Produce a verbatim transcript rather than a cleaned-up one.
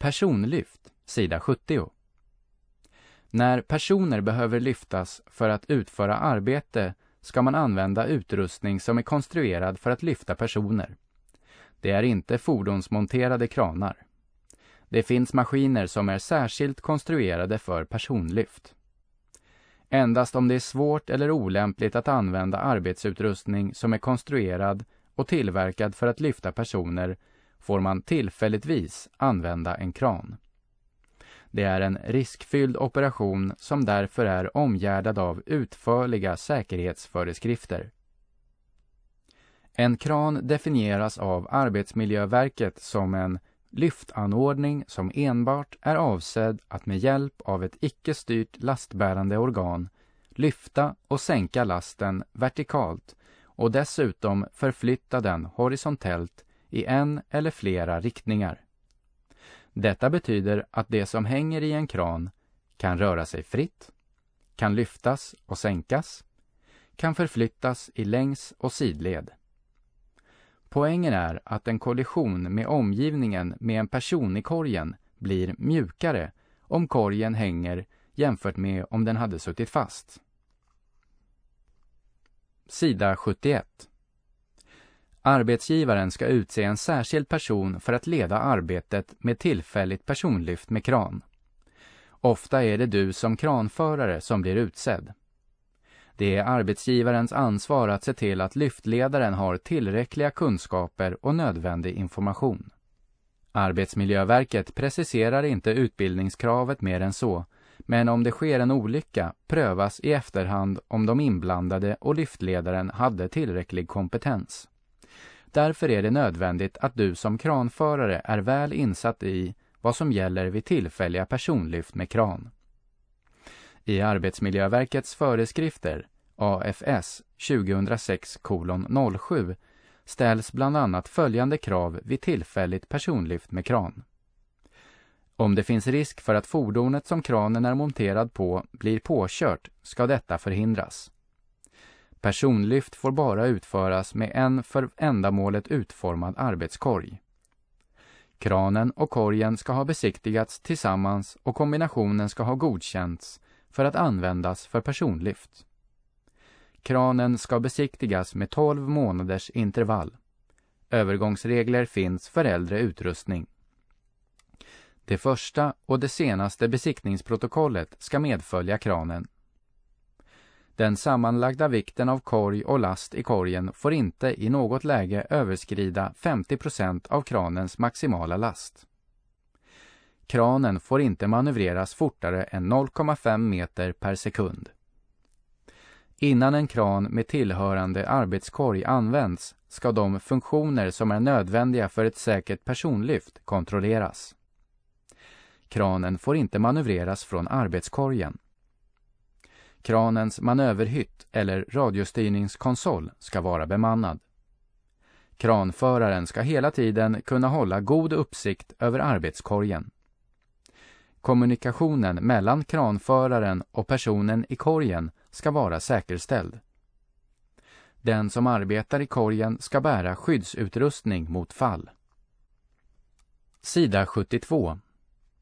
Personlyft, sida sjuttio. När personer behöver lyftas för att utföra arbete ska man använda utrustning som är konstruerad för att lyfta personer. Det är inte fordonsmonterade kranar. Det finns maskiner som är särskilt konstruerade för personlyft. Endast om det är svårt eller olämpligt att använda arbetsutrustning som är konstruerad och tillverkad för att lyfta personer får man tillfälligtvis använda en kran. Det är en riskfylld operation som därför är omgärdad av utförliga säkerhetsföreskrifter. En kran definieras av Arbetsmiljöverket som en lyftanordning som enbart är avsedd att med hjälp av ett icke-styrt lastbärande organ lyfta och sänka lasten vertikalt och dessutom förflytta den horisontellt i en eller flera riktningar. Detta betyder att det som hänger i en kran kan röra sig fritt, kan lyftas och sänkas, kan förflyttas i längs- och sidled. Poängen är att en kollision med omgivningen med en person i korgen blir mjukare om korgen hänger jämfört med om den hade suttit fast. Sida sjuttioett. Arbetsgivaren ska utse en särskild person för att leda arbetet med tillfälligt personlyft med kran. Ofta är det du som kranförare som blir utsedd. Det är arbetsgivarens ansvar att se till att lyftledaren har tillräckliga kunskaper och nödvändig information. Arbetsmiljöverket preciserar inte utbildningskravet mer än så, men om det sker en olycka prövas i efterhand om de inblandade och lyftledaren hade tillräcklig kompetens. Därför är det nödvändigt att du som kranförare är väl insatt i vad som gäller vid tillfälliga personlyft med kran. I Arbetsmiljöverkets föreskrifter A F S tjugohundrasex noll sju ställs bland annat följande krav vid tillfälligt personlyft med kran. Om det finns risk för att fordonet som kranen är monterad på blir påkört ska detta förhindras. Personlyft får bara utföras med en för ändamålet utformad arbetskorg. Kranen och korgen ska ha besiktigats tillsammans och kombinationen ska ha godkänts för att användas för personlyft. Kranen ska besiktigas med tolv månaders intervall. Övergångsregler finns för äldre utrustning. Det första och det senaste besiktningsprotokollet ska medfölja kranen. Den sammanlagda vikten av korg och last i korgen får inte i något läge överskrida femtio procent av kranens maximala last. Kranen får inte manövreras fortare än noll komma fem meter per sekund. Innan en kran med tillhörande arbetskorg används ska de funktioner som är nödvändiga för ett säkert personlyft kontrolleras. Kranen får inte manövreras från arbetskorgen. Kranens manöverhytt eller radiostyrningskonsol ska vara bemannad. Kranföraren ska hela tiden kunna hålla god uppsikt över arbetskorgen. Kommunikationen mellan kranföraren och personen i korgen ska vara säkerställd. Den som arbetar i korgen ska bära skyddsutrustning mot fall. Sida sjuttiotvå.